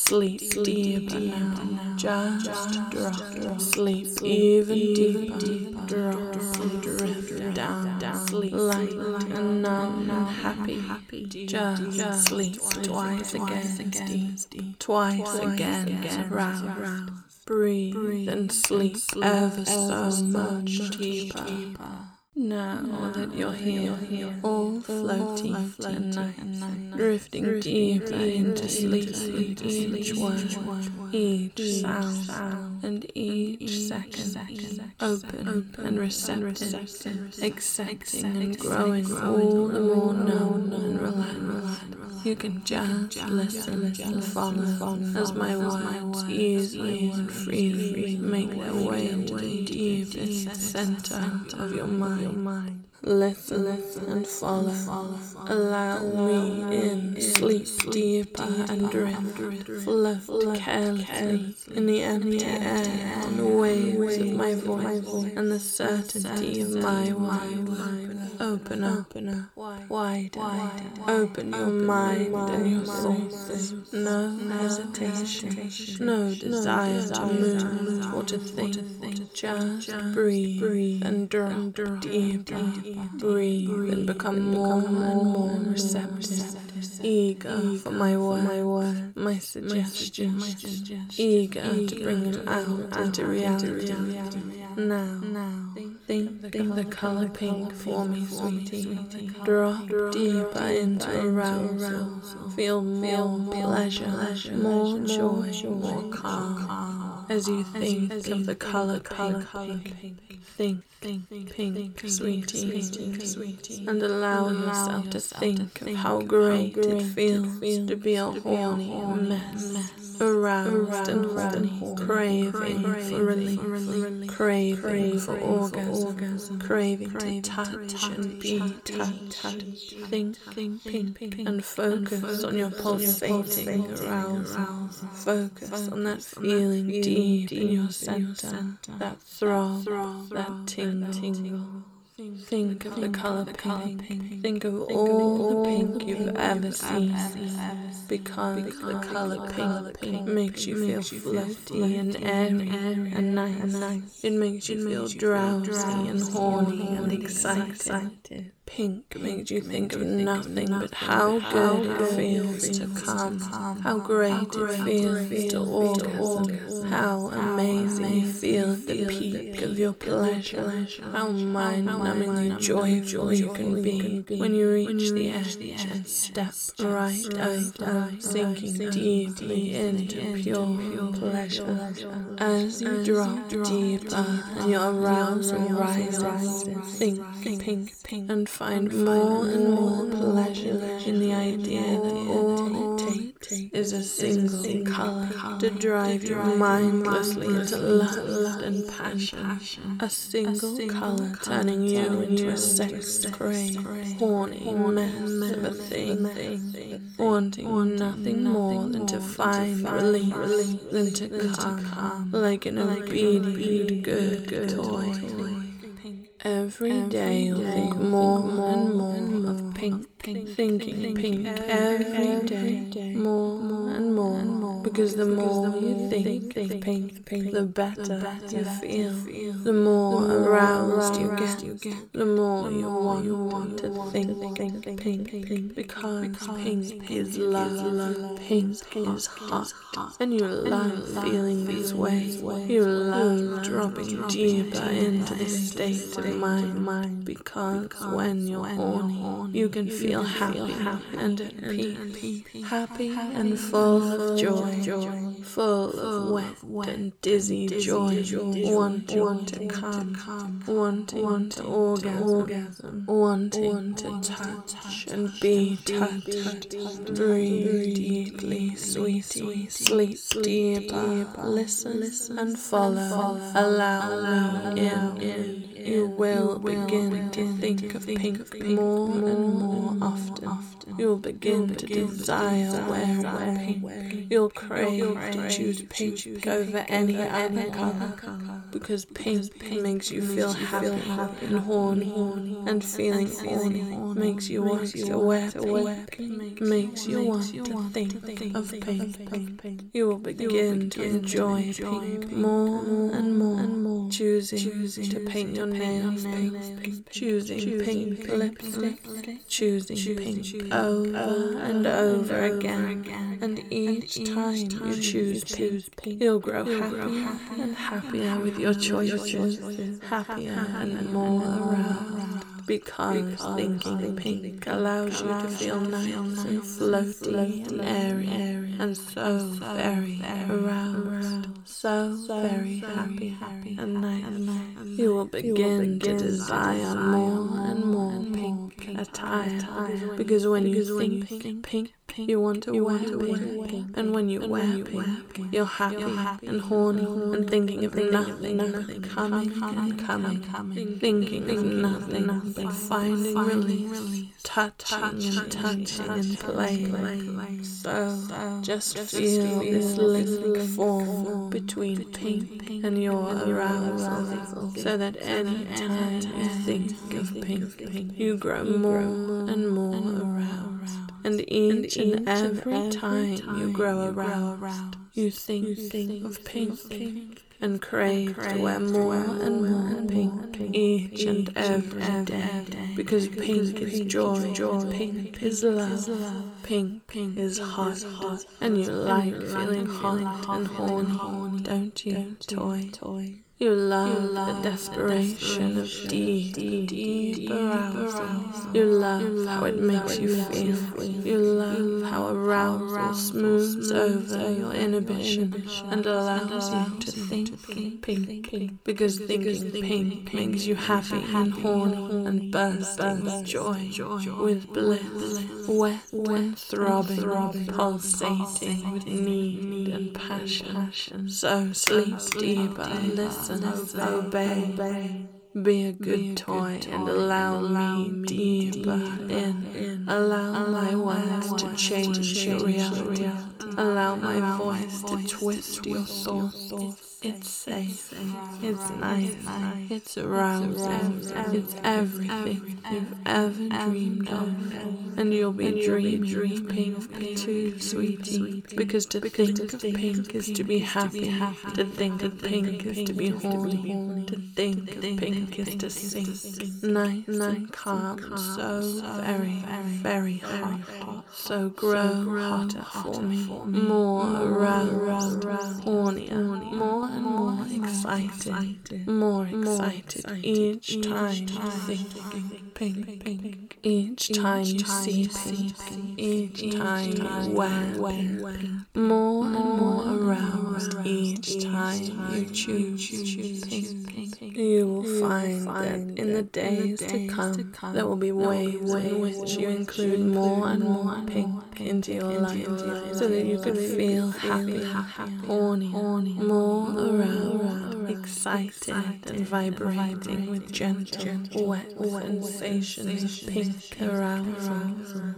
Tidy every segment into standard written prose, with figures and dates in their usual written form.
sleep deeper now. Just drop, sleep even deeper. Drop, drift down, sleep light and numb and happy. Just sleep twice again, twice again, aroused. Breathe and sleep ever so much deeper. Now that you're here, all floating tonight, drifting deeper into sleep, each word, each sound, and each second, open and receptive, accepting and growing all the more known and relaxed. You can just listen and follow as my words easily and freely make their way into the deepest center of your mind. Listen and follow. Allow me in, sleep deeper and drift, float carelessly in the empty air on the waves of my voice and the certainty of my word. Open up, wide, open your mind and your thoughts. No hesitation, no desire to move or to think. Just breathe and drop deeper. Breathe and become more and more receptive. Eager for my word, my suggestions. Eager to bring them out into reality. Now, think the color pink for me, sweetie. Drop deeper into arousal. Feel more pleasure, more joy, more calm. As you think of the color pink, think pink, sweetie, and allow yourself to think of how great it feels to be a horny mess. Aroused and horny, craving for relief, craving for orgasm, craving to touch and be touched. Think pink and focus on your pulsating arousal. Focus on that feeling deep in your center, that throb, that tingle. Think of the color pink. Think of all the pink you've ever seen. Because the color pink makes you feel floaty and airy and nice. It makes you feel drowsy and horny and excited. Pink makes you think of nothing but how good it feels to come, how great it feels to orgasm, how amazing you feel at the peak of your pleasure, how mind-numbingly joyful you can be when you reach the edge and step right out, sinking deeply into pure pleasure. As you drop deeper and your arousal rises, think pink and find more and more pleasure in the idea that all it takes is a single color to drive you mindlessly into lust and passion. A single color turning you into a sex-craved, horny mess of a thing, wanting nothing more than to find relief, than to come like an obedient good toy. Every day you'll think more and more of pink, thinking pink every day, more and more, because the more you think of pink, the better you feel, the more aroused you get, the more you want to think pink, because pink is love, pink is hot, and you love feeling this way, you love dropping deeper into this state of mind, because when you're horny, you can feel happy and at peace, happy and full of joy, full of wet and dizzy joy, wanting to come, wanting to orgasm, wanting to touch and be touched. Breathe deeply, sweetie, sleep deeper, listen and follow, allow me in. you will begin to think of pink more and more often. You'll begin to desire wearing pink. You'll crave to choose pink over any other color, because pink makes you feel happy and horny, and feeling horny makes you want to wear pink, makes you want to think of pink. You will begin to enjoy pink more and more, choosing to paint your nails pink, choosing pink lipstick, choosing pink over and over again, and each time you choose pink, you'll grow happier and happier with your choices, happier and more aroused, because thinking pink allows you to feel nice and floaty and airy, and so very aroused, so very happy and nice. You will begin to desire more and more pink attire, because when you think pink, you want to wear pink, and when you wear pink, you're happy and horny and thinking of nothing but coming and coming, thinking of nothing but finding relief, touching and playing. So just feel this link form between pink and your arousal, so that any time you think of pink, you grow more and more aroused. And each and every time you grow aroused, you think of pink and crave to wear more and more pink each and every day, because pink is joy, pink is love, pink is hot, and you like feeling hot and horny, don't you, toy? You love the desperation of deep arousal. You love how it makes you feel. You love how arousal smooths over your inhibition and allows you to think pink, because thinking pink makes you happy and horny and bursting with joy, with bliss, wet and throbbing, pulsating with need and passion. So sleep deeper, listen, obey. Be a good toy and allow me deeper in. Allow my words to change your reality. Allow my voice to twist your thoughts. It's safe, it's nice, it's arousing, it's everything you've ever dreamed of. And you'll be dreaming of pink too, sweetie, because to think of pink is to be happy, to think of pink is to be horny, to think of pink is to sing nice and calm, so very, very hot. So grow hotter for me, more aroused, hornier, more and more excited, more excited each time you think pink, each time you see pink, each time you wear pink, more and more aroused each time you choose pink. You will find that in the days to come, there will be ways in which you include more and more pink into your life, so that you can feel happy, horny, more aroused, excited and vibrating with gentle, wet sensations of pink arousal,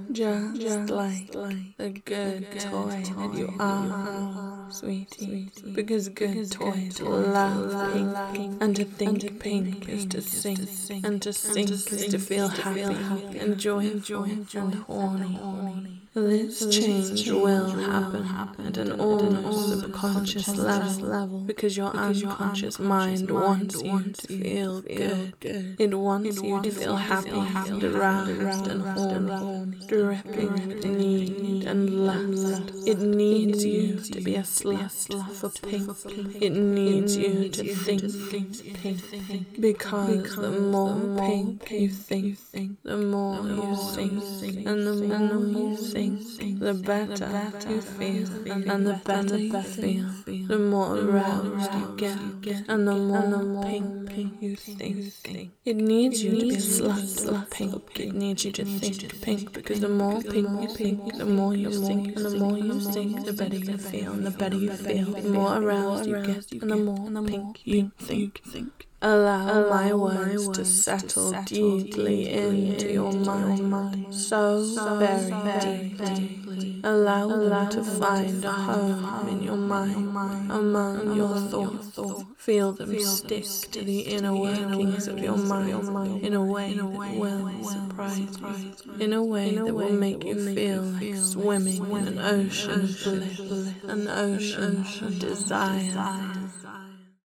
just like the good toy that you are, sweetie, because good toys love pink, and to think pink is to sing, and to sing is to feel happy and joyful and horny. This change will happen at an almost subconscious level, because your unconscious mind wants you to feel good. It wants you to feel happy and aroused and horny, dripping with need and lust. It needs you to be a slut for pink. It needs you to think pink, because the more pink you think, the more you sing, and the more you sing, the better you feel, and the better you feel, the more aroused you get, and the more pink you think. It needs you to be a slut for pink. It needs you to think pink, because the more pink you think, the more you sing, and the more you sing, the better you feel, and the better you feel, the more aroused you get, and the more pink you think. Allow my words to settle deeply into your mind, so very deeply. Allow them to find a home in your mind, among your thoughts. Feel them stick to the inner workings of your mind in a way that will surprise you, in a way that will make you feel like swimming in an ocean of bliss, an ocean of desire.